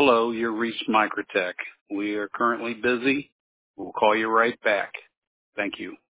Hello, you've reached Microtech. We are currently busy. We'll call you right back. Thank you.